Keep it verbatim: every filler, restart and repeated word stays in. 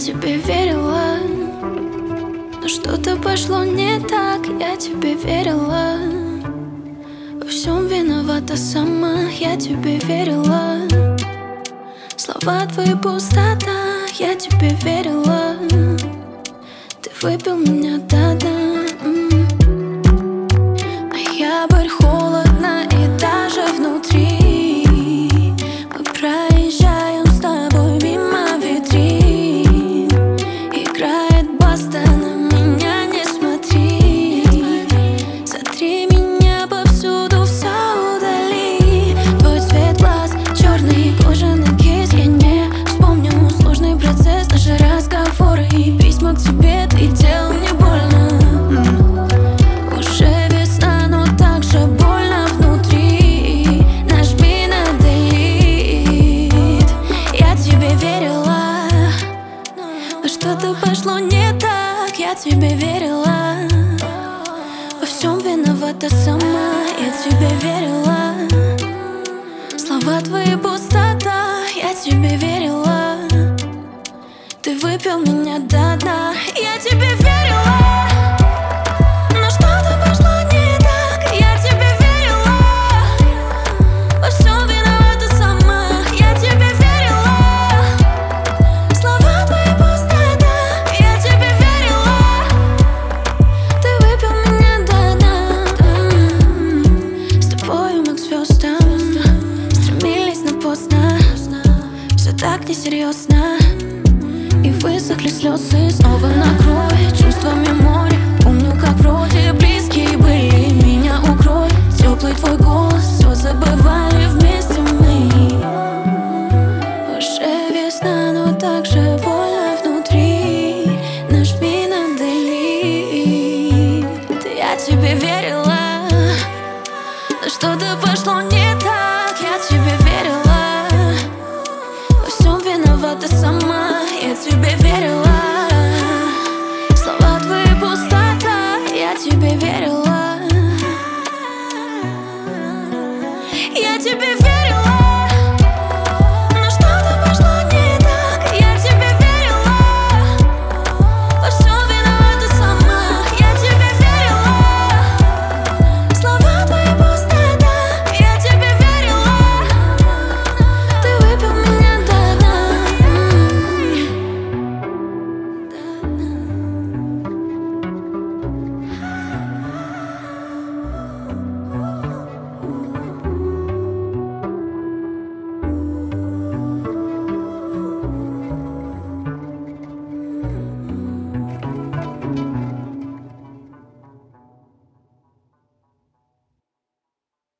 тебе верила, но что-то пошло не так. Я тебе верила, во всем виновата сама. Я тебе верила, слова твои пустота. Я тебе верила, ты выпил меня до дна. Ноябрь холодно и даже внутри. Мы проезжаем с тобой мимо витрин. Играет баста, на меня не смотри. Сотри меня повсюду, все удали. Твой цвет глаз, черный кожаный кейс. Я не вспомню сложный процесс, наши разговоры и письма к тебе. Ты делал мне больно. Уже весна, но так же больно внутри. Нажми на delete. Я тебе верила, но что-то пошло не так. Я тебе верила, во всем виновата сама. Я тебе верила, слова твои пустота. Я тебе верила, ты выпил меня до дна. Я тебе верила, но что-то пошло не так. Я тебе верила, во всем виновата сама. Я тебе верила, слова твои пустота. Я тебе верила, ты выпил меня до дна. С тобою мы к звездам стремились, но поздно. Все так несерьезно, и высохли слезы. Снова накроет чувствами море. Помню, как вроде близкие были. Меня укроет теплый твой голос. Все забывали вместе мы. Уже весна, но так же больно внутри. Нажми на delete. Я тебе верила, но что-то пошло не так. Я тебе верила, во всем виновата сама. Я тебе верила, слова твои пустота. Я тебе верила.